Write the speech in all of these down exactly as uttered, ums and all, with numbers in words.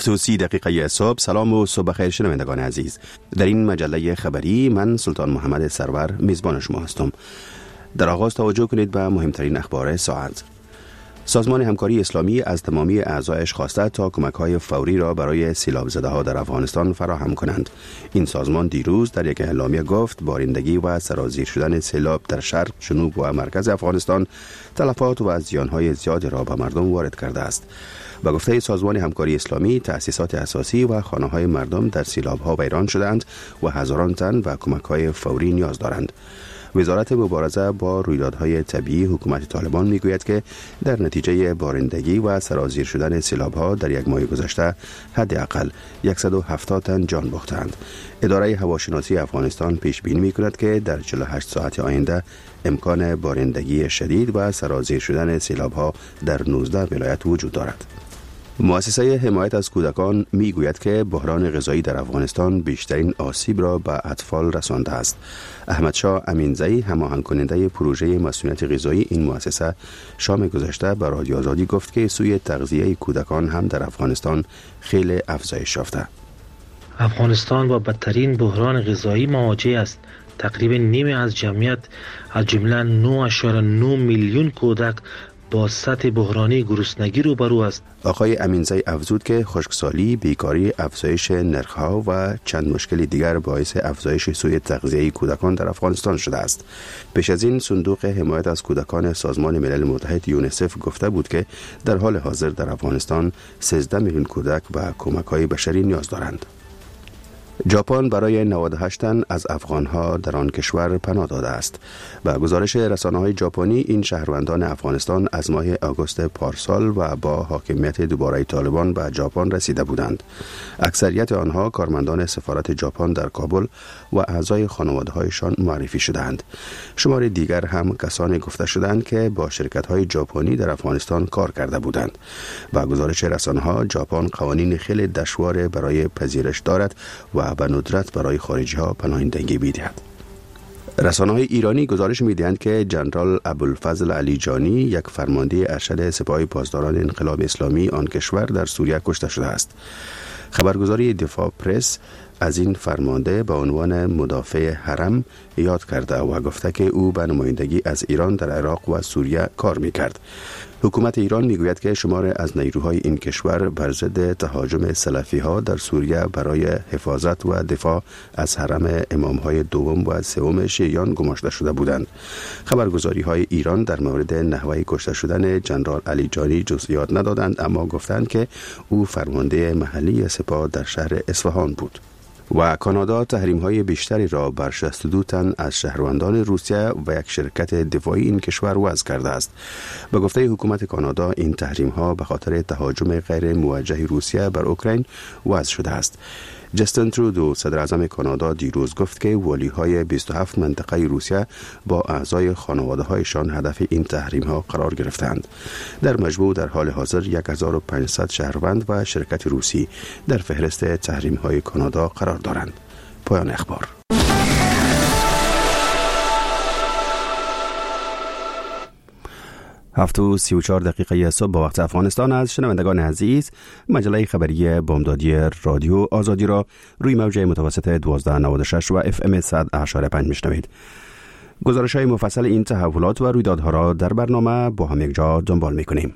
هفت و سی دقیقه صبح. سلام و صبح خیر شنوندگان عزیز. در این مجله خبری من سلطان محمد سرور میزبان شما هستم. در آغاز توجه کنید به مهمترین اخبار ساعت. سازمان همکاری اسلامی از تمامی اعضایش خواسته تا کمک‌های فوری را برای سیلاب زده‌ها در افغانستان فراهم کنند. این سازمان دیروز در یک اعلامیه گفت بارندگی و سرازیر شدن سیلاب در شرق، جنوب و مرکز افغانستان تلفات و زیان‌های زیادی را به مردم وارد کرده است. به گفته سازمان همکاری اسلامی، تأسیسات اساسی و خانه‌های مردم در سیلاب‌ها ویران شدند و هزاران تن و کمک‌های فوری نیاز دارند. وزارت مبارزه با رویدادهای طبیعی حکومت طالبان میگوید که در نتیجه بارندگی و سرازیر شدن سیلاب‌ها در یک ماه گذشته حداقل صد و هفتاد تن جان باختند. اداره هواشناسی افغانستان پیش بینی می‌کند که در چهل و هشت ساعت آینده امکان بارندگی شدید و سرازیر شدن سیلاب‌ها در نوزده ولایت وجود دارد. مؤسسه حمایت از کودکان می گوید که بحران غذایی در افغانستان بیشترین آسیب را به اطفال رسانده است. احمد شاه امینزئی، هماهنگ کننده پروژه مسئولیت غذایی این مؤسسه، شام گذشته به رادیو آزادی گفت که سوی تغذیه کودکان هم در افغانستان خیلی افزایش یافته. افغانستان با بدترین بحران غذایی مواجه است. تقریبا نیمی از جمعیت از جمله نه اشاره نه میلیون کودک با سطح بحرانی گرسنگی روبرو است. آقای امینزئی افزود که خشکسالی، بیکاری، افزایش نرخ‌ها و چند مشکل دیگر باعث افزایش سوی تغذیه کودکان در افغانستان شده است. پیش از این صندوق حمایت از کودکان سازمان ملل متحد یونیسف گفته بود که در حال حاضر در افغانستان سیزده میلیون کودک به کمک‌های بشری نیاز دارند. ژاپن برای نود و هشت تن از افغانها در آن کشور پناه داده است. به گزارش رسانه‌های ژاپنی، این شهروندان افغانستان از ماه آگوست پارسال و با حاکمیت دوباره طالبان به ژاپن رسیده بودند. اکثریت آنها کارمندان سفارت ژاپن در کابل و اعضای خانواده‌هایشان معرفی شدند. شمار دیگر هم کسانی گفته شدند که با شرکت‌های ژاپنی در افغانستان کار کرده بودند. به گزارش رسانه‌ها، ژاپن قوانین خیلی دشوار برای پذیرش دارد و به ندرت برای خارجی ها پناهندگی می‌دهد. رسانه‌های ایرانی گزارش می‌دهند که جنرال ابوالفضل علیجانی، یک فرمانده ارشد سپاه پاسداران انقلاب اسلامی آن کشور، در سوریه کشته شده است. خبرگزاری دفاع پرس از این فرمانده به عنوان مدافع حرم یاد کرده و گفته که او به نمایندگی از ایران در عراق و سوریه کار می‌کرد. حکومت ایران میگوید که شمار از نیروهای این کشور بر ضد تهاجم سلفی‌ها در سوریه برای حفاظت و دفاع از حرم امام‌های دوم و سوم شیعیان گماشته شده بودند. خبرگزاری‌های ایران در مورد نحوه کشته شدن جنرال علیجانی جزئیات ندادند، اما گفتند که او فرمانده محلی سپاه در شهر اصفهان بود. و کانادا تحریم‌های بیشتری را بر شصت و دو تن از شهروندان روسیه و یک شرکت دفاعی این کشور وضع کرده است. به گفته حکومت کانادا، این تحریم‌ها به خاطر تهاجم غیر موجه روسیه بر اوکراین وضع شده است. جستین ترودو، صدر اعظم کانادا، دیروز گفت که والی‌های بیست و هفت منطقه روسیه با اعضای خانواده‌هایشان هدف این تحریم‌ها قرار گرفتند. در مجموع در حال حاضر هزار و پانصد شهروند و شرکت روسی در فهرست تحریم‌های کانادا قرار دارند. پایان اخبار. هفت و سی و چهار دقیقه صبح با وقت افغانستان از شنوندگان عزیز، مجله خبری بامدادی رادیو آزادی را روی موج متوسط دوازده نود و شش و اف ام صد و هشت و پنج میشنوید. گزارش های مفصل این تحولات و رویدادها را در برنامه با هم یک جا دنبال میکنیم.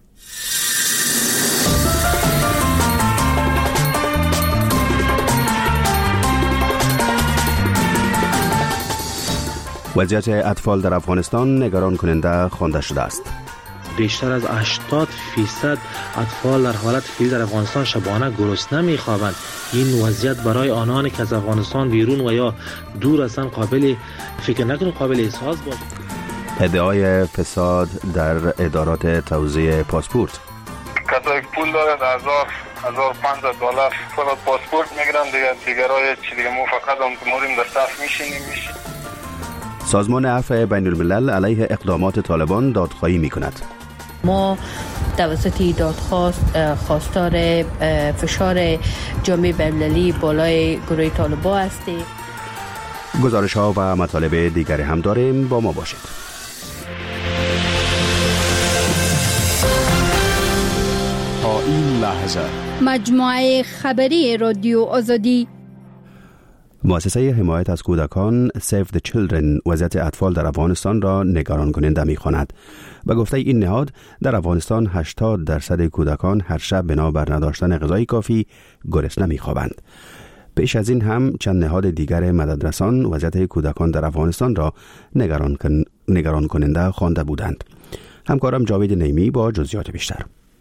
وضعیت اطفال در افغانستان نگران کننده خوانده شده است. بیشتر از هشتاد فیصد اطفال در حالت فعلی در افغانستان شبانه گرسنه می‌خوابند. این وضعیت برای آنانی که از افغانستان بیرون و یا دور هستند قابل فکر نکنم قابل احساس باشد. ادعای فساد در ادارات توزیع پاسپورت. کسایی پول دارند هزار هزار و پانصد دلار فقط پاسپورت میگیرن، دیگه دیگرای چی دیگه ما فقط هم موریم در صف میشینیم میشیم. سازمان عفو بین الملل علیه اقدامات طالبان دادخواهی می کند. ما توسط دادخواست خواستار فشار جامعه بین‌المللی بالای گروه طالبان هستیم. گزارش ها و مطالب دیگری هم داریم، با ما باشید. تا این لحظه. مجموعه خبری رادیو آزادی. مؤسسه حمایت از کودکان Save the Children وضعیت اطفال در افغانستان را نگران کننده می‌خواند. به گفته این نهاد در افغانستان هشتاد درصد کودکان هر شب بنابر نداشتن غذای کافی گرسنه می‌خوابند. پیش از این هم چند نهاد دیگر مددرسان وضعیت کودکان در افغانستان را نگران, کن... نگران کننده خوانده بودند. همکارم جاوید نیمی با جزئیات بیشتر.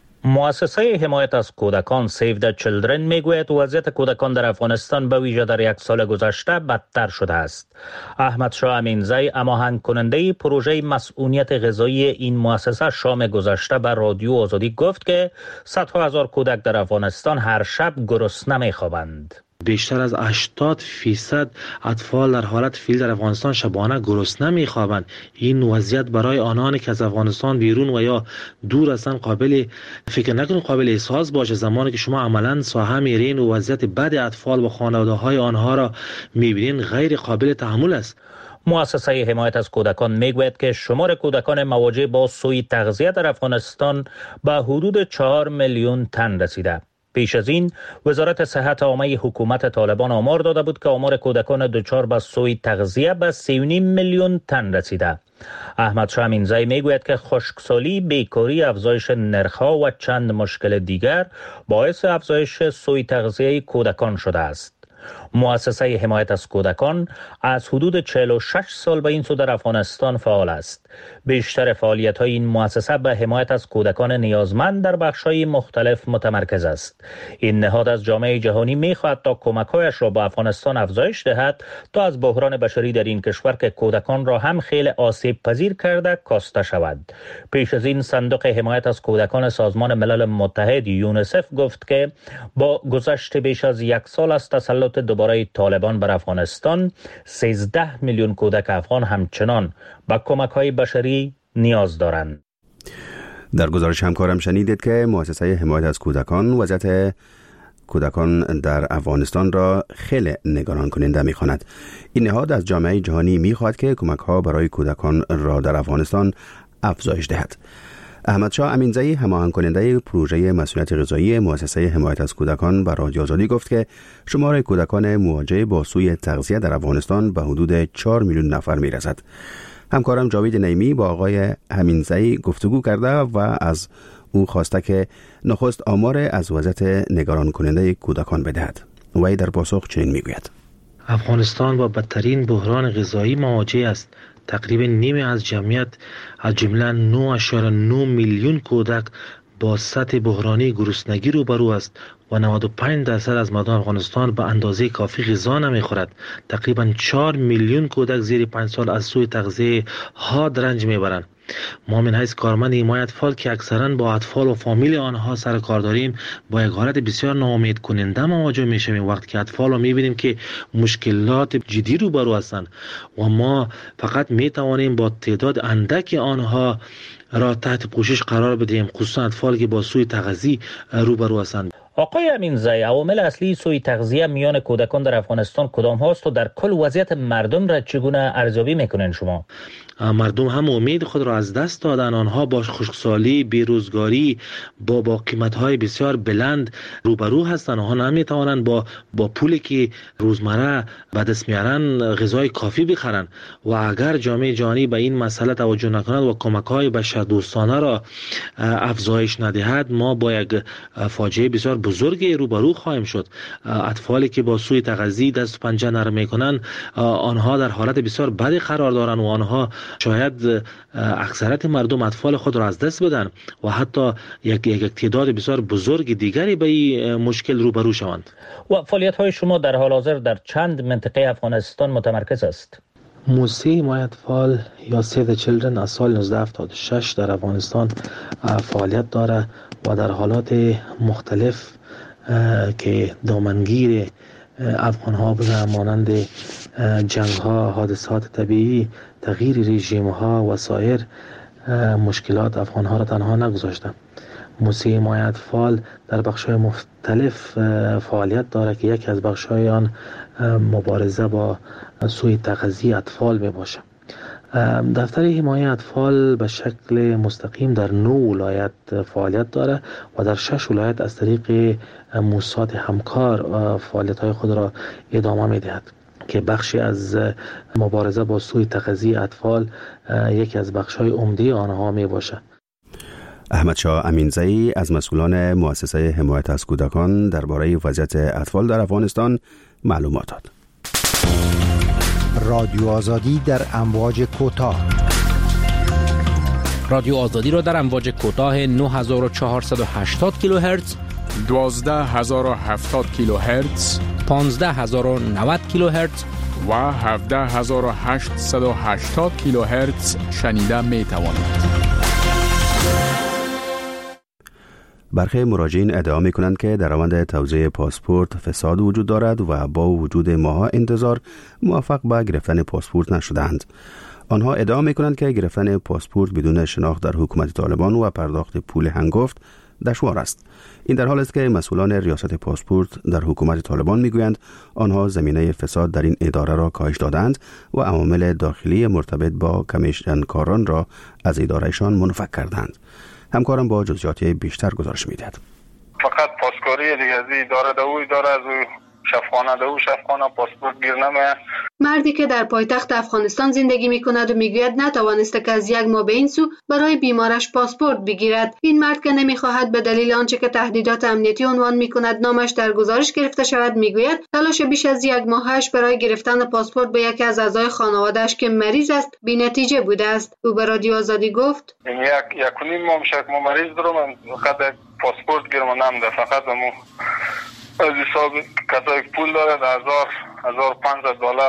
مؤسسه حمایت از کودکان Save the Children میگوید وضعیت کودکان در افغانستان به ویژه در یک سال گذشته بدتر شده است. احمد شاه امینزی هماهنگ کننده پروژه مسئولیت غذایی این مؤسسه شام گذشته به رادیو آزادی گفت که صدها هزار کودک در افغانستان هر شب گرسنه میخوابند. بیشتر از هشتاد فیصد اطفال در حالت فیل در افغانستان شبانه گرسنه میخوابند. این وضعیت برای آنانی که از افغانستان بیرون و یا دور هستند قابل فکر نکنید قابل احساس باشه. زمانی که شما عملاً ساحه میرین و وضعیت بد اطفال و خانواده‌های آنها را میبینین غیر قابل تحمل است. مؤسسه حمایت از کودکان میگوید که شمار کودکان مواجه با سوء تغذیه در افغانستان به حدود چهار میلیون تن رسیده. پیش از این وزارت صحت عامه حکومت طالبان آمار داده بود که آمار کودکان دچار به سوء تغذیه به سه و نیم میلیون تن رسیده. احمد شاه امینزی میگوید که خشکسالی، بیکاری، افزایش نرخ‌ها و چند مشکل دیگر باعث افزایش سوء تغذیه کودکان شده است. مؤسسه حمایت از کودکان از حدود چهل و شش سال به این سو در افغانستان فعال است. بیشتر فعالیت‌های این مؤسسه به حمایت از کودکان نیازمند در بخش‌های مختلف متمرکز است. این نهاد از جامعه جهانی می‌خواهد تا کمک‌هایش را به افغانستان افزایش دهد تا از بحران بشری در این کشور که کودکان را هم خیلی آسیب پذیر کرده کاسته شود. پیش از این صندوق حمایت از کودکان سازمان ملل متحد یونیسف گفت که با گذشت بیش از یک سال از تسلط دوباره طالبان بر افغانستان سیزده میلیون کودک افغان همچنان به کمک‌های بشری نیاز دارند. در گزارش همکارم شنیدید که مؤسسه حمایت از کودکان وضعیت کودکان در افغانستان را خیلی نگران کننده می‌خواند. این نهاد از جامعه جهانی می‌خواهد که کمک‌ها برای کودکان را در افغانستان افزایش دهد. احمد شاه امینزی هماهنگ کننده پروژه مسئولیت غذایی مؤسسه حمایت از کودکان به رادیو آزادی گفت که شمار کودکان مواجه با سوء تغذیه در افغانستان به حدود چهار میلیون نفر میرسد. همکارم جاوید نیمی با آقای امینزی گفتگو کرده و از او خواسته که نخست آمار از وضعیت نگران کننده کودکان بدهد. وی در پاسخ چنین میگوید: افغانستان با بدترین بحران غذایی مواجه است. تقریبا نیمی از جمعیت از جمله نه اشاره نه میلیون کودک با سطح بحرانی گرسنگی روبرو است و نود و پنج درصد از مردم افغانستان به اندازه کافی غذا نمیخورد. تقریبا چهار میلیون کودک زیر پنج سال از سوء تغذیه حاد رنج میبرند. ما من حیث کارمند حمایت اطفال که اکثرا با اطفال و فامیل آنها سر کار داریم با یک حالت بسیار ناامید کننده مواجه میشویم وقتی که اطفال رو میبینیم که مشکلات جدی روبرو هستند و ما فقط میتوانیم با تعداد اندک آنها را تحت پوشش قرار بدهیم، خصوصا اطفال که با سوء تغذیه روبرو هستند. آقای امینزی، عوامل اصلی سوء تغذیه میان کودکان در افغانستان کدام هاست و در کل وضعیت مردم را چگونه ارزیابی میکنین شما؟ مردم هم امید خود را از دست دادن. آنها با خشکسالی، بیروزگاری، با با قیمت‌های بسیار بلند روبرو هستند. آنها نمیتوانند با با پولی که روزمره به دست میارن غذای کافی بخرند و اگر جامعه جهانی به این مسئله توجه نکند و کمک‌های بشردوستانه را افزایش ندهد ما با یک فاجعه بسیار بزرگی روبرو خواهیم شد. اطفالی که با سوء تغذیه دست و پنجه نرم میکنند آنها در حالت بسیار بدی قرار دارند و آنها شاید اکثریت مردم اطفال خود را از دست بدن و حتی یک یک تعداد بسیار بزرگ دیگری به این مشکل روبرو شوند. و فعالیت‌های شما در حال حاضر در چند منطقه افغانستان متمرکز است؟ موسسه حمایت اطفال یا Save the Children از سال نوزده هفتاد و شش در افغانستان فعالیت دارد و در حالات مختلف که دامنگیر افغان ها بودن مانند جنگ ها، حادثات طبیعی، تغییر رژیم ها و سایر مشکلات افغان ها را تنها نگذاشتند. موسسه حمایت اطفال در بخش های مختلف فعالیت دارد که یکی از بخش های آن مبارزه با سوء تغذیه اطفال می باشد. دفتر حمایت اطفال به شکل مستقیم در نه ولایت فعالیت داره و در شش ولایت از طریق موسسات همکار فعالیت‌های خود را ادامه می‌دهد که بخشی از مبارزه با سوء تغذیه اطفال یکی از بخش‌های عمده آنها میباشد. احمد شاه امینزئی از مسئولان مؤسسه حمایت از کودکان درباره وضعیت اطفال در افغانستان معلومات داد. رادیو آزادی در امواج کوتاه. رادیو آزادی را در امواج کوتاه نه هزار و چهارصد و هشتاد کیلوهرتز، دوازده هزار و هفتاد کیلوهرتز، پانزده هزار و نود کیلوهرتز و هفده هزار و هشتصد و هشتاد کیلوهرتز شنیده می توانید. برخی مراجعین ادعا می کنند که در روند توزیع پاسپورت فساد وجود دارد و با وجود ماها انتظار موفق به گرفتن پاسپورت نشدند. آنها ادعا می کنند که گرفتن پاسپورت بدون شناخت در حکومت طالبان و پرداخت پول هنگفت دشوار است. این در حال است که مسئولان ریاست پاسپورت در حکومت طالبان میگویند آنها زمینه فساد در این اداره را کاهش دادند و عوامل داخلی مرتبط با کمیشنکاران را از ادارهشان منفک کردند. همکارم با جزئیات بیشتر گزارش میدهد. فقط پاسکاری دیگه از اداره دو اداره از شفخانه دو شفخانه پاسپورت گیر نمیاد. مردی که در پایتخت افغانستان زندگی می کند و میگوید نتوانسته که از یک ماه به این سو برای بیمارش پاسپورت بگیرد. این مرد که نمیخواهد به دلیل آنچه که تهدیدات امنیتی عنوان می کند نامش در گزارش گرفته شود میگوید تلاش بیش از یک ماهش برای گرفتن پاسپورت به یکی از اعضای خانواده‌اش که مریض است بی‌نتیجه بوده است. او به رادیو آزادی گفت یک یک و نیم ماه شک ما مریض دارم فقط پاسپورت گیرم نمیده. فقط مو از حساب کسایی که پول داره هزار هزار و پانصد دلار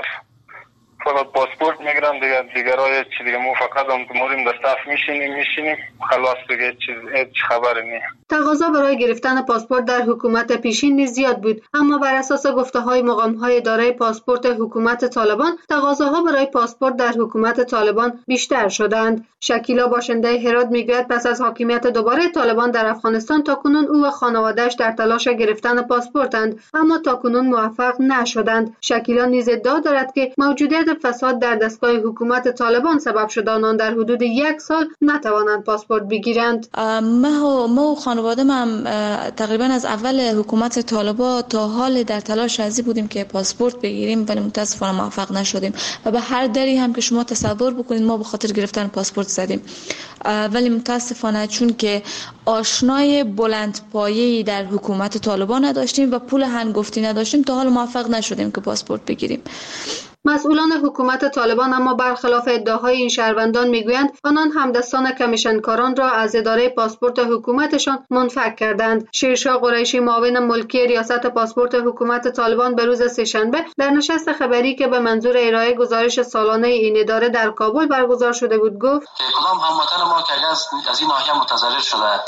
فقط پاسپورت میگیرن دیگه دیگرای چی دیگه مو فقط هم موریم در صف میشینیم میشینیم خلاص دیگه چیز هیچ خبری نیست. تقاضا برای گرفتن پاسپورت در حکومت پیشین نیز زیاد بود، اما بر اساس گفته‌های مقام‌های اداره پاسپورت حکومت طالبان تقاضاها برای پاسپورت در حکومت طالبان بیشتر شدند. شکیلا باشنده هرات میگوید پس از حاکمیت دوباره طالبان در افغانستان تاکنون او و خانواده‌اش در تلاش گرفتن پاسپورتند اما تاکنون موفق نشدند. شکیلا نیز ادعا دارد که موجودیت فساد در دستگاه حکومت طالبان سبب شده آنان در حدود یک سال نتوانند پاسپورت بگیرند. ما ما و خانواده‌ام هم تقریبا از اول حکومت طالبان تا حال در تلاش ازی بودیم که پاسپورت بگیریم ولی متاسفانه موفق نشدیم و به هر دری هم که شما تصور بکنید ما به خاطر گرفتن پاسپورت زدیم ولی متاسفانه چون که آشنای بلند پایه‌ای در حکومت طالبان نداشتیم و پول هنگفتی نداشتیم تا حال موفق نشدیم که پاسپورت بگیریم. مسئولان حکومت طالبان اما برخلاف ادعاهای این شهروندان میگویند آنان همدستان کمیشنکاران را از اداره پاسپورت حکومتشان منفک کردند. شیرشاه قریشی معاون ملکی ریاست پاسپورت حکومت طالبان به روز سه‌شنبه در نشست خبری که به منظور ارائه گزارش سالانه این اداره در کابل برگزار شده بود گفت کدام هموطن ما که از این ناحیه متضرر شده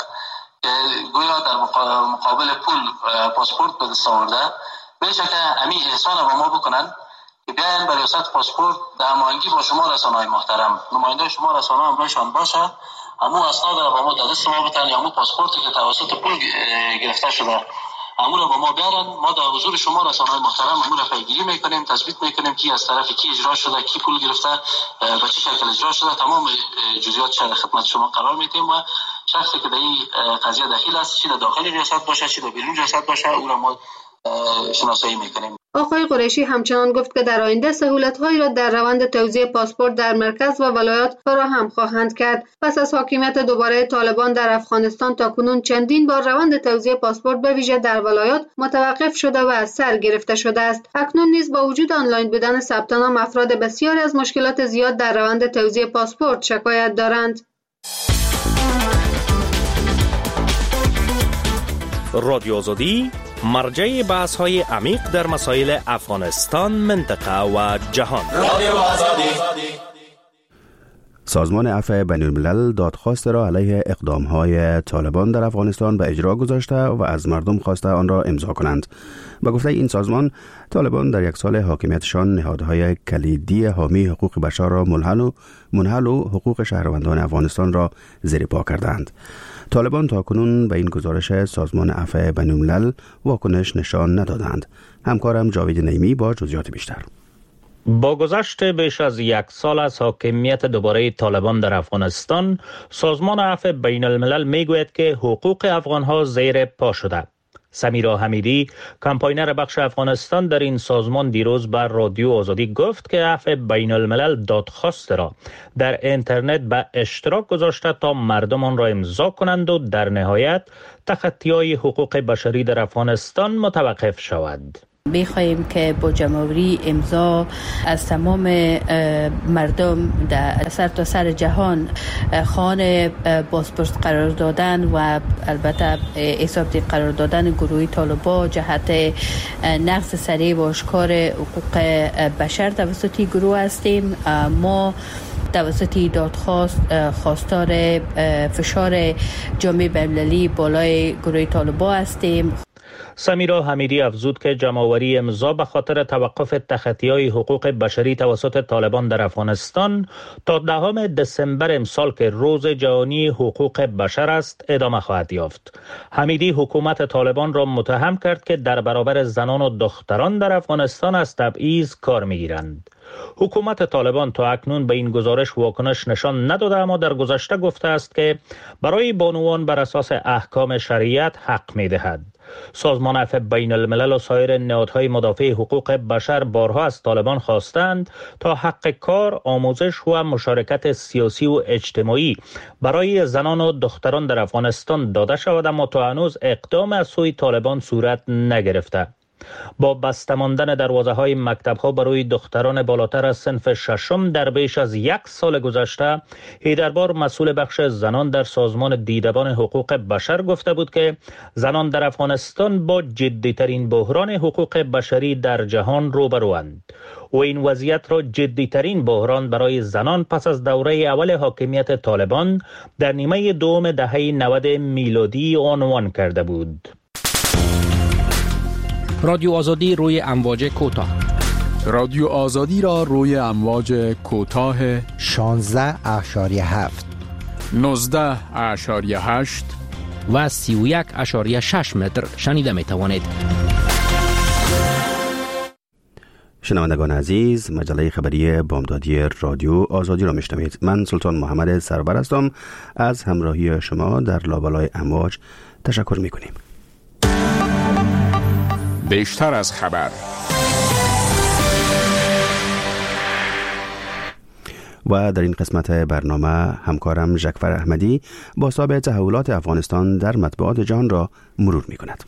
گویا در مقابل پول پاسپورت به دست آورده میشه که امی احسان به ما بکنن که بیاین به ریاست پاسپورت در هماهنگی با شما رسانه‌های محترم نماینده شما رسانه هم باشن باشه همو اسناد را با ما در دست ما بتن یا همو پاسپورتی که توسط پول گرفته شده همو را با ما بیارن ما در حضور شما رسانه‌های محترم همو را پیگیری میکنیم تثبیت میکنیم که از طرف کی اجرا شده کی پول گرفته به چه شکل اجرا شده تمام جزئیات شده خدمت شما قرار میدیم و شخصی که در این قضیه دخیل است چه در داخل ریاست باشه چه در بیرون ریاست باشه او را ما شناسایی میکنیم. آقای قریشی همچنان گفت که در آینده سهولت‌هایی را در روند توزیع پاسپورت در مرکز و ولایات فراهم خواهند کرد. پس از حاکمیت دوباره طالبان در افغانستان تاکنون چندین بار روند توزیع پاسپورت به ویژه در ولایات متوقف شده و از سر گرفته شده است. اکنون نیز با وجود آنلاین بودن ثبت نام افراد بسیاری از مشکلات زیاد در روند توزیع پاسپورت شکایت دارند. رادیو آزادی مرجع بحث های عمیق در مسائل افغانستان، منطقه و جهان. رادیو آزادی. سازمان عفو بین الملل دادخواست را علیه اقدام های طالبان در افغانستان به اجرا گذاشته و از مردم خواسته آن را امضا کنند. با گفته این سازمان طالبان در یک سال حاکمیتشان نهادهای کلیدی حامی حقوق بشر را منحل و منحل و حقوق شهروندان افغانستان را زیر پا کردند. طالبان تاکنون به این گزارش سازمان عفو بین الملل واکنش نشان ندادند. همکارم جاوید نیمی با جزئیات بیشتر. با گذشت بیش از یک سال از حاکمیت دوباره طالبان در افغانستان، سازمان عفو بین الملل میگوید که حقوق افغانها زیر پا شده. سمیرا حمیدی، کمپاینر بخش افغانستان در این سازمان، دیروز بر رادیو آزادی گفت که عفو بین الملل دادخواست را در اینترنت به اشتراک گذاشته تا مردم آن را امضا کنند و در نهایت تخطی‌های حقوق بشری در افغانستان متوقف شود. می‌خواهیم که با جمع‌آوری امضا از تمام مردم در سر تا سر جهان خواهان پاسپورت قرار دادن و البته حساب قرار دادن گروه طالبان جهت نقض صریح و آشکار حقوق بشر توسط گروه هستیم. ما توسط دادخواست خواستار فشار جامعه بین‌المللی بالای گروه طالبان هستیم. سمیرا حمیدی افزود که جمع‌آوری امضا به خاطر توقف تخطی‌های حقوق بشری توسط طالبان در افغانستان تا دهم دسامبر امسال که روز جهانی حقوق بشر است ادامه خواهد یافت. حمیدی حکومت طالبان را متهم کرد که در برابر زنان و دختران در افغانستان از تبعیض کار می‌گیرند. حکومت طالبان تا اکنون به این گزارش واکنش نشان نداده، اما در گذشته گفته است که برای بانوان بر اساس احکام شریعت حق می‌دهد. سازمان عفو بین الملل و سایر نهادهای مدافع حقوق بشر بارها از طالبان خواستند تا حق کار، آموزش و مشارکت سیاسی و اجتماعی برای زنان و دختران در افغانستان داده شود، اما تا هنوز اقدام از سوی طالبان صورت نگرفته. با بسته ماندن دروازه‌های مکتب‌ها برای دختران بالاتر از صنف ششم در بیش از یک سال گذشته، هیدربار مسئول بخش زنان در سازمان دیدبان حقوق بشر گفته بود که زنان در افغانستان با جدی‌ترین بحران حقوق بشری در جهان روبروند و این وضعیت را جدی‌ترین بحران برای زنان پس از دوره اول حاکمیت طالبان در نیمه دوم دهه نود میلادی عنوان کرده بود. رادیو آزادی روی امواج کوتاه. رادیو آزادی را روی امواج کوتاه شانزده اشاری هفت، نوزده اشاری هشت و سی و یک اشاری شش متر شنیده می توانید. شنوندگان عزیز، مجله خبری بامدادی رادیو آزادی را میشنوید. من سلطان محمد سرور هستم. از همراهی شما در لابلای امواج تشکر میکنیم. بیشتر از خبر و در این قسمت برنامه همکارم ژکفر احمدی با سابق تحولات افغانستان در مطبوعات جهان را مرور می کند.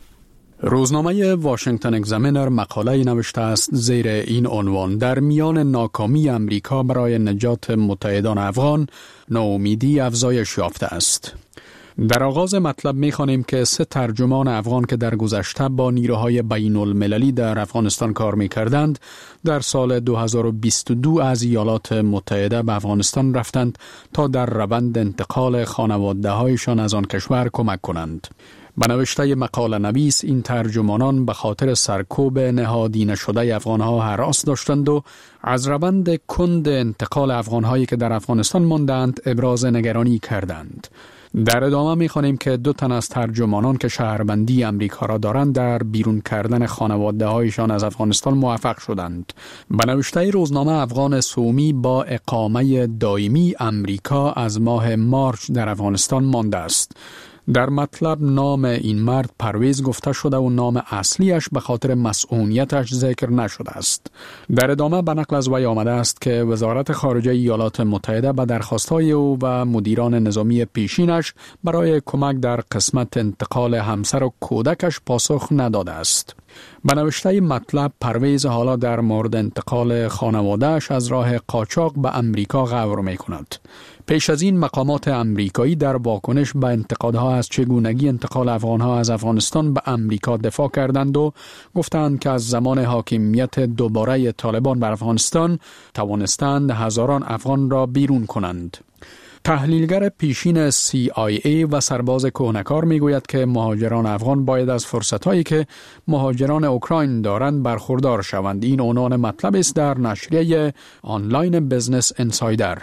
روزنامه واشنگتن اگزامینر مقاله نوشته است زیر این عنوان: در میان ناکامی امریکا برای نجات متحدان افغان، ناامیدی افزایش یافته است. در آغاز مطلب می‌خوانیم که سه ترجمان افغان که در گذشته با نیروهای بین المللی در افغانستان کار می‌کردند، در سال دو هزار و بیست و دو از ایالات متحده به افغانستان رفتند تا در روند انتقال خانواده‌هایشان از آن کشور کمک کنند. به نوشته مقاله نویس، این ترجمانان به خاطر سرکوب نهادی نشده افغانها هراس داشتند و از روند کند انتقال افغانهایی که در افغانستان ماندند ابراز نگرانی کردند. در ادامه می‌خوانیم که دو تن از ترجمانان که شهروندی امریکا را دارند در بیرون کردن خانواده‌هایشان از افغانستان موفق شدند. به نوشته روزنامه افغان سومی، با اقامه دائمی امریکا از ماه مارچ در افغانستان مانده است. در مطلب نام این مرد پرویز گفته شده و نام اصلیش به خاطر مسئولیتش ذکر نشده است. در ادامه به نقل از وی آمده است که وزارت خارجه ایالات متحده به درخواست‌های او و مدیران نظامی پیشینش برای کمک در قسمت انتقال همسر و کودکش پاسخ نداده است. به نوشته مطلب، پرویز حالا در مورد انتقال خانواده‌اش از راه قاچاق به امریکا غور می‌کند. پیش از این مقامات امریکایی در واکنش به انتقادها از چگونگی انتقال افغانها از افغانستان به امریکا دفاع کردند و گفتند که از زمان حاکمیت دوباره طالبان بر افغانستان توانستند هزاران افغان را بیرون کنند. تحلیلگر پیشین سی آی ای و سرباز کهنکار میگوید که مهاجران افغان باید از فرصتایی که مهاجران اوکراین دارند برخوردار شوند. این عنوان مطلب است در نشریه آنلاین بزنس انسایدر.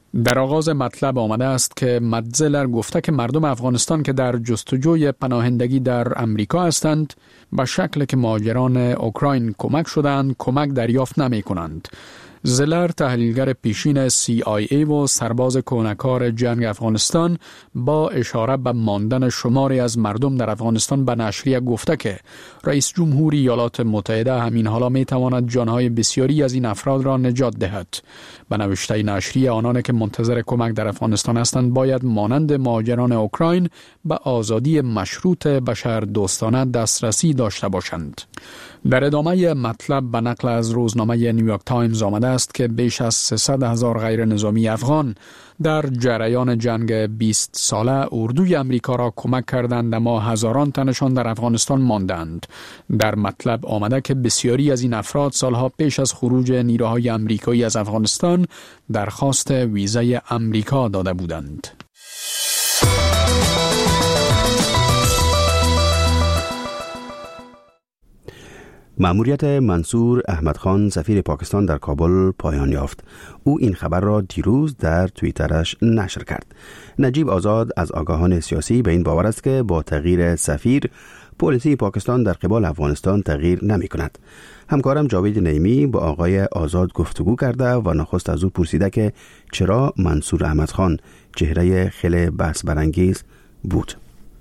در آغاز مطلب آمده است که مد زلر گفته که مردم افغانستان که در جستجوی پناهندگی در امریکا هستند به شکل که مهاجران اوکراین کمک شدند کمک دریافت نمی کنند. زلر تحلیلگر پیشین سی آی ای و سرباز کهنه‌کار جنگ افغانستان با اشاره به ماندن شماری از مردم در افغانستان به نشریه گفته که رئیس جمهوری ایالات متحده همین حالا می تواند جانهای بسیاری از این افراد را نجات دهد. به نوشته نشریه آنان که منتظر کمک در افغانستان هستند باید مانند مهاجران اوکراین به آزادی مشروط بشر دوستانه دسترسی داشته باشند. در ادامه مطلب به نقل از روزنامه نیویورک تایمز آمده است که بیش از سیصد هزار غیر نظامی افغان در جریان جنگ بیست ساله اردوی امریکا را کمک کردند اما هزاران تنشان در افغانستان ماندند. در مطلب آمده که بسیاری از این افراد سالها پیش از خروج نیروهای امریکایی از افغانستان درخواست ویزای امریکا داده بودند. مأموریت منصور احمد خان سفیر پاکستان در کابل پایان یافت. او این خبر را دیروز در توییترش نشر کرد. نجیب آزاد از آگاهان سیاسی به این باور است که با تغییر سفیر پالیسی پاکستان در قبال افغانستان تغییر نمی کند. همکارم جاوید نعیمی با آقای آزاد گفتگو کرده و نخست از او پرسیده که چرا منصور احمد خان چهره خیلی بحث برانگیز بود.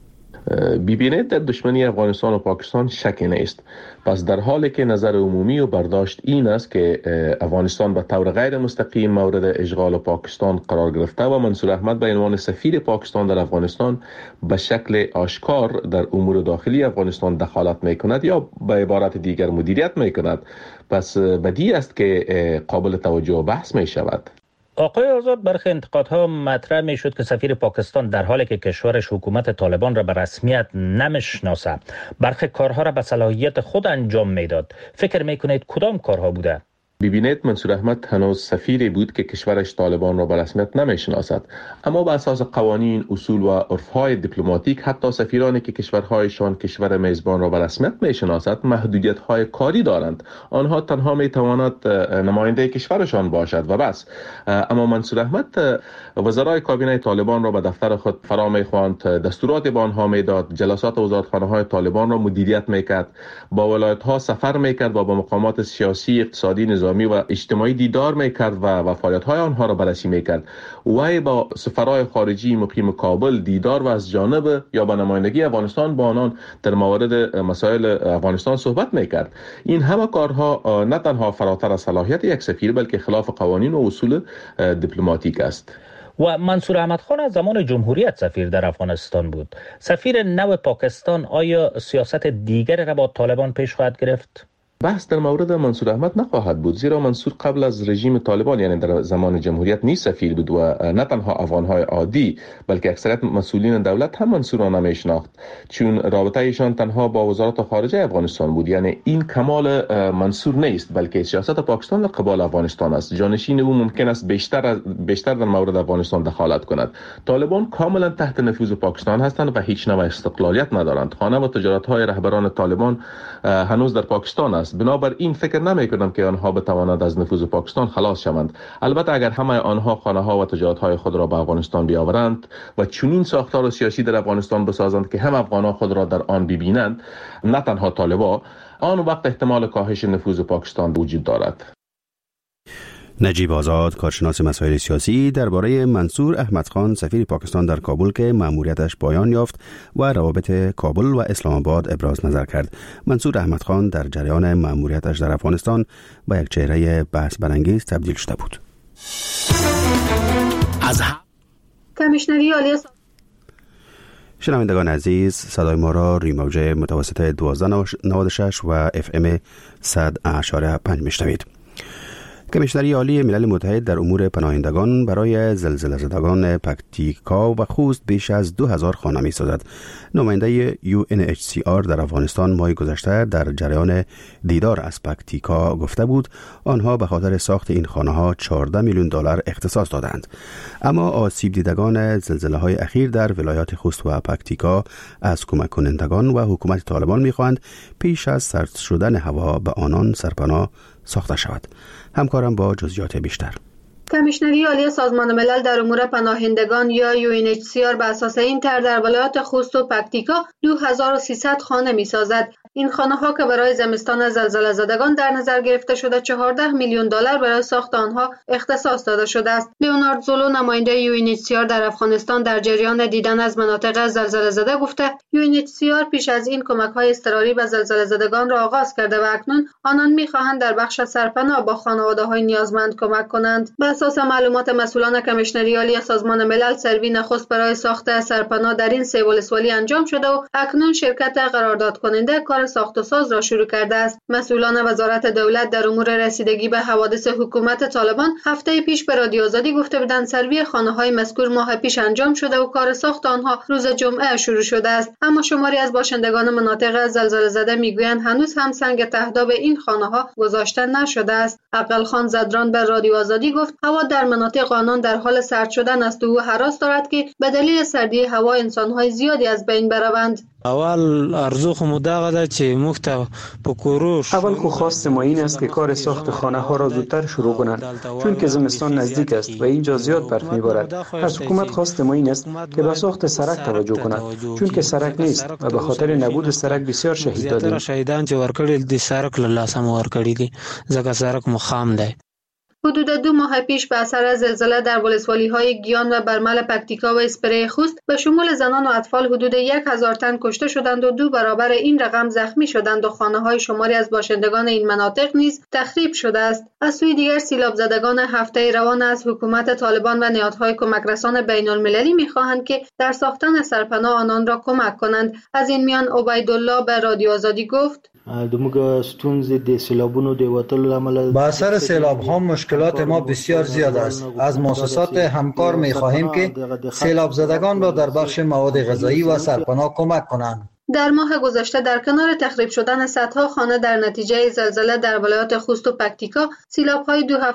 ببینید در دشمنی افغانستان و پاکستان شکی نیست. پس در حالی که نظر عمومی و برداشت این است که افغانستان به طور غیر مستقیم مورد اشغال پاکستان قرار گرفته و منصور احمد به عنوان سفیر پاکستان در افغانستان به شکل آشکار در امور داخلی افغانستان دخالت می کند یا به عبارت دیگر مدیریت می کند، پس بدیهی است که قابل توجه و بحث می شود. آقای آزاد، برخی انتقادها مطرح می شد که سفیر پاکستان در حالی که کشورش حکومت طالبان را به رسمیت نمیشناسه برخی کارها را به صلاحیت خود انجام میداد. فکر می کنید کدام کارها بوده؟ ببینید، منصور احمد هنوز سفیری بود که کشورش طالبان را به رسمیت نمیشناسد، اما به اساس قوانین، اصول و عرفهای دیپلماتیک حتی سفیرانی که کشورهایشان کشور میزبان را به رسمیت میشناسد محدودیت‌های کاری دارند. آنها تنها میتواند نماینده کشورشان باشد و بس. اما منصور احمد وزرای کابینه طالبان را به دفتر خود فرا میخواند، دستورات به آنها میداد، جلسات وزارتخانه‌های طالبان را مدیریت میکرد، با ولایت‌ها سفر میکرد و با مقامات سیاسی، اقتصادی، نظامی و اجتماعی دیدار میکرد و وفایت‌های آنها را بررسی میکرد. وی با سفرای خارجی مقیم کابل دیدار و از جانب یا با نمایندگی افغانستان با آنان در مورد مسائل افغانستان صحبت میکرد. این همه کارها نه تنها فراتر از صلاحیت یک سفیر بلکه خلاف قوانین و اصول دیپلماتیک است. و منصور احمد خان از زمان جمهوریت سفیر در افغانستان بود. سفیر نو پاکستان آیا سیاست دیگر را با طالبان پیش خواهد گرفت؟ بحث در مورد منصور احمد نخواهد بود، زیرا منصور قبل از رژیم طالبان یعنی در زمان جمهوریت نیز سفیر بود و نه تنها افغانهای عادی بلکه اکثریت مسئولین دولت هم منصور را نمیشناخت، چون رابطه ایشان تنها با وزارت خارجه افغانستان بود. یعنی این کمال منصور نیست بلکه سیاست پاکستان در قبال افغانستان است. جانشین او ممکن است بیشتر بیشتر در مورد افغانستان دخالت کند. طالبان کاملا تحت نفوذ پاکستان هستند و هیچ نوع استقلالیت ندارند. خانه و تجارت‌های رهبران طالبان هنوز در پاکستان است. بنابراین فکر نمی کنم که آنها بتوانند از نفوذ پاکستان خلاص شوند. البته اگر همه آنها خانه ها و تجارت های خود را به افغانستان بیاورند و چنین ساختار سیاسی در افغانستان بسازند که هم افغانان خود را در آن ببینند، نه تنها طالبان، آن وقت احتمال کاهش نفوذ پاکستان وجود دارد. نجیب آزاد، کارشناس مسائل سیاسی، درباره منصور احمد خان سفیر پاکستان در کابل که مأموریتش پایان یافت و روابط کابل و اسلام آباد ابراز نظر کرد. منصور احمد خان در جریان مأموریتش در افغانستان به یک چهره بحث برانگیز تبدیل شده بود. از کمیشنری عالی شنوندگان عزیز، صدای ما را روی موج متوسط دوازده نود و شش و اف ام صد اشاره پنج میشنوید. کمیشنری عالی ملل متحد در امور پناهندگان برای زلزله زدگان پکتیکا و خوست بیش از دو هزار خانه می سازد. نماینده یو ان اچ سی آر در افغانستان ماه گذشته در جریان دیدار از پکتیکا گفته بود آنها به خاطر ساخت این خانه ها چهارده میلیون دلار اختصاص دادند. اما آسیب دیدگان زلزله های اخیر در ولایات خوست و پکتیکا از کمک کنندگان و حکومت طالبان می خواهند پیش از سرد شدن هوا به آنان سرپناه ساخته شود. همکارم با جزئیات بیشتر. کمیشنری عالی سازمان ملل در امور پناهندگان یا یو ان اچ سی آر به اساس این طرح در ولایات خوست و پکتیکا دو هزار و سیصد خانه می‌سازد. این خانه ها که برای زمستان زلزله زدگان در نظر گرفته شده چهارده میلیون دلار برای ساخت آنها اختصاص داده شده است. لئونارد زولو نماینده یو ان اچ سی آر در افغانستان در جریان دیدن از مناطق زلزله زده گفته یو ان اچ سی آر پیش از این کمک‌های اضطراری به زلزله زدگان را آغاز کرده و اکنون آنان می‌خواهند در بخش سرپناه با خانواده‌های نیازمند کمک کنند. بر اساس معلومات مسئولان کمیشنری عالی سازمان ملل، سروی نخست برای ساخت سرپناه در این سه ولسوالی انجام شده و اکنون شرکت قرارداد کننده کار ساخت و ساز را شروع کرده است. مسئولان وزارت دولت در امور رسیدگی به حوادث حکومت طالبان هفته پیش به رادیو آزادی گفته بودند سروی خانه‌های مذکور ماه پیش انجام شده و کار ساخت آنها روز جمعه شروع شده است. اما شماری از باشندگان مناطق زلزله زده میگویند هنوز هم سنگ تهداب این خانه‌ها گذاشته نشده است. عقل خان زدران به رادیو آزادی گفت هوا در مناطق آنان در حال سرد شدن است و او هراس دارد که به دلیل سردی هوا انسان‌های زیادی از بین بروند. اول ارزو خو دغه ده چې موږ ته په کوروش اول خو خواست ما این است که کار ساخت خانه ها را زودتر شروع کنند، چون که زمستان نزدیک است و اینجا زیاد برف میبارد. از حکومت خواست ما این است که به ساخت سرک توجه کند، چون که سرک نیست و به خاطر نبود سرک بسیار شهید دادیم. شهیدان چې ورکړل دي سرک له لاسه مو ورکړي دي ځکه سرک مخام دی. حدود دو ماه پیش به اثر زلزله در ولسوالی‌های گیان و برمل پکتیکا و اسپری خوست به شمول زنان و اطفال حدود یک هزار تن کشته شدند و دو برابر این رقم زخمی شدند و خانه‌های شماری از باشندگان این مناطق نیز تخریب شده است. از سوی دیگر سیلاب زدگان هفته روان از حکومت طالبان و نهادهای کمک رسان بین‌المللی می‌خواهند که در ساختن سرپناه آنان را کمک کنند. از این میان عبیدالله به رادیو آزادی گفت با اثر سیلاب ها مشکلات ما بسیار زیاد است. از مؤسسات همکار می خواهیم که سیلاب زدگان را در بخش مواد غذایی و سرپناه کمک کنند. در ماه گذشته در کنار تخریب شدن صدها خانه در نتیجه زلزله در ولایات خوست و پکتیکا، سیلاب‌های دو هفته